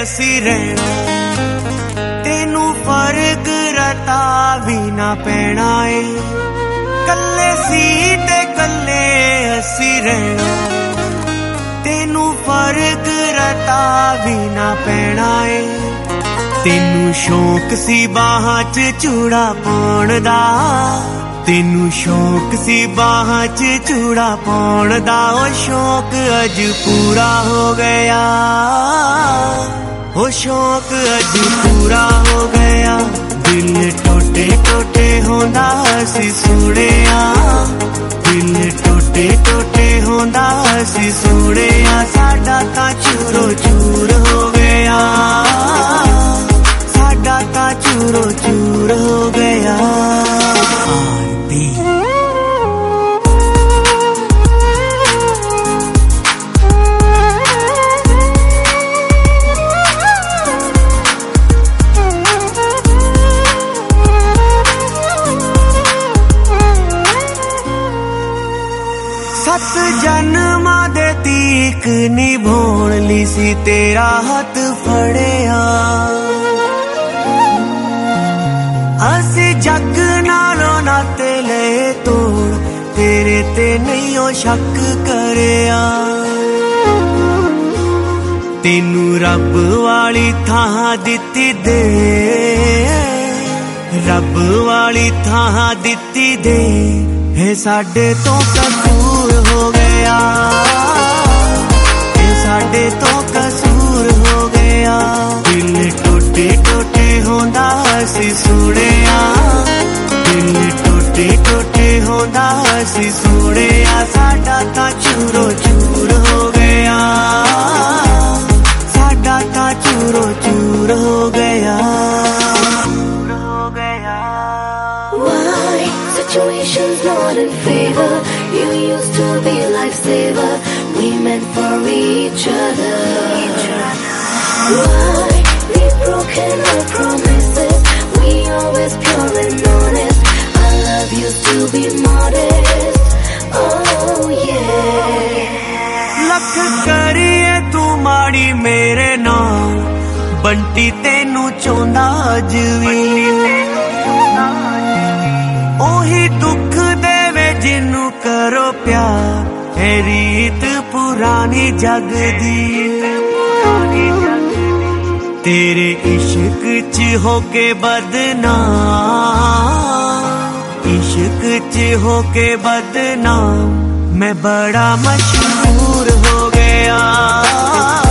असी रहना तेनू फर्क रता भी ना पैना ए कल्ले सी ते कल्ले असी रहना तेनू फर्क रता भी ना पैना ए तेनू शौक सी बाहां च चूड़ा पाउण दा तेनू शौक सी बाहां च चूड़ा पाउण दा ओ शौक अज पूरा हो गया ओ शौक अज पूरा हो गया दिल टोटे टोटे होंदा असी सोहणिया दिल टोटे टोटे होंदा असी सोहणिया साडा तां चूरो चूर हो गया साडा तां चूरो चूर हो गया आरती सत जन्मां दे तीक निभाउण लई सी तेरा हथ फड़िया असी जग नालों नाते ले तोड़ तेरे ते नहीं ओ शक करिया तेनू रब वाली थां दित्ती दे रब वाली थां दित्ती दे है साडे तो कसूर हो गया है साडे तो कसूर हो गया दिल टोटे टोटे होंदा असी सोहणिया दिल टोटे टोटे होंदा असी सोहणिया साडा तां चूरो चूर हो गया साडा तां चूरो चूर हो गया Situation's not in favor. You used to be a lifesaver. We meant for each other. Why we've broken our promises? We always pure and honest. Our love used to be modest. Oh yeah. लख करिए तू माड़ी मेरे नाल बंटी तेनू चोंदा अज we ओही दुख देवे जिन्नू करो प्यार है रीत पुरानी जग दी तेरे इश्क च होके बदनाम इश्क च होके बदनाम मैं बड़ा मशहूर हो गया